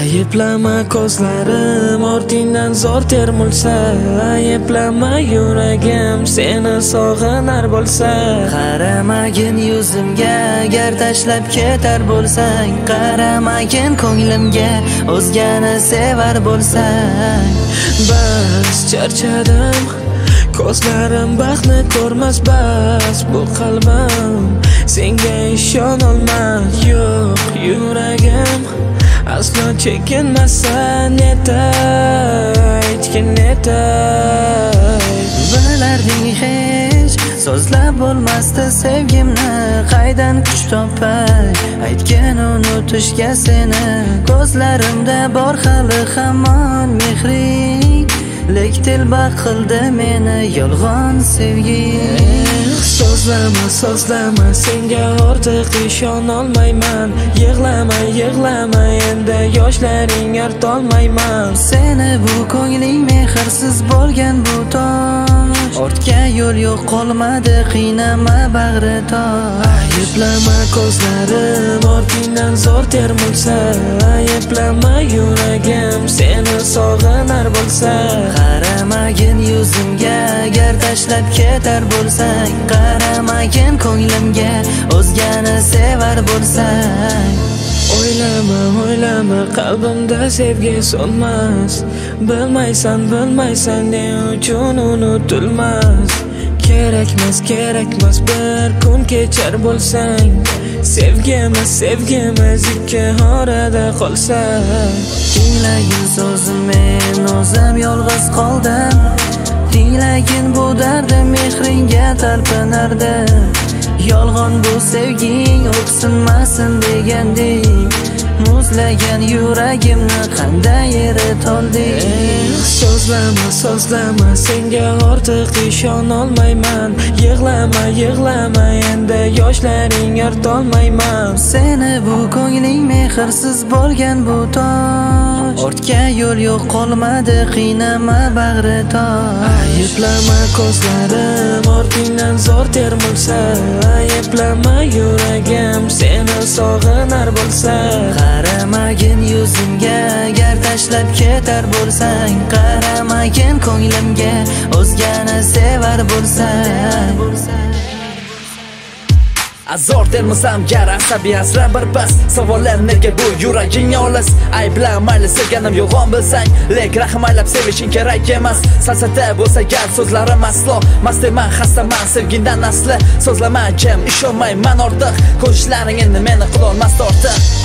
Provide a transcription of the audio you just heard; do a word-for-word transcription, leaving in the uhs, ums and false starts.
Ayıplama ko'zlarim ortingdan zo'r termulsa, ayıplama yuragim seni sog'inar bo'lsa. Qaramagin yuzimga agar tashlab ketar bo'lsang, qaramagin ko'nglimga o'zgani sevar bo'lsang. Bas charchadim, ko'zlarim baxtni ko'rmas, bas bu qalbim senga ishonolmas. Yo'q yuragim aslo chekinmasa, netay aytgin netay. Bilarding hech so'zlab bo'lmasdi sevgimni, qaydan kuch topay aytgan unutishga seni. Ko'zlarimda bor hali hamon mehring, lek tilba qildi meni yolg'on sevgi. So'zlama so'zlama senga ortiq ishonolmayman. Yig'lama yig'lama endi yoshlaring artolmayman. Seni bu ko'ngling mehrsiz bo'lgan bu tosh, ortga yo'l yo'q qolmadi, qiynama bag'ri tosh. Ayıplama ko'zlarim ortingdan zo'r termulsa, ayıplama yuragim seni sog'inar bo'lsa. Qaramagin yuzimga agar tashlab ketar bo'lsang, qaramagin ko'nglimga o'zgani sevar bo'lsang. O'ylama o'ylama qalbimda sevgi so'nmas, bilmaysan bilmaysan ne uchun unutilmas. Kerakmas kerakmas bir kun kechar bo'lsang, sevgimiz sevgimiz ikki orada qolsa. Tinglagin so'zim men o'zim yolg'iz qoldim, tinglagin bu dardim mehringga talpinardim. Yolg'on bu sevging o'ksinmasin deganding, muzlagan yuragimni qanday eritoldik. So'zlama so'zlama senga ortiq ishonolmayman. Yig'lama yig'lama endi yoshlaring artolmayman. Seni bu ko'ngling mehrsiz bo'lgan bu tosh, ortga yo'l yo'q qolmadi, qiynama bag'ri tosh. Ayıplama ko'zlarim ortingdan zo'r termulsa, ayıplama yuragim seni sog'inar bo'lsa. Qaramagin yuzimga agar tashlab ketar bo'lsang, qaramagin ko'nglimga o'zgani sevar bo'lsang. Azor termizam gar asabiy asra bir pas, savollar nega bu yuraging olis. Ayblamayli sevganim yolg'on bilsang, lek rahmaylab sevishing kerak emas. Salsata bo'lsa gar so'zlarim aslo mast eman, xastaman sevgindan asli. So'zlama jim ishonmayman ortiq, ko'rishlaring endi meni qilolmas ortiq.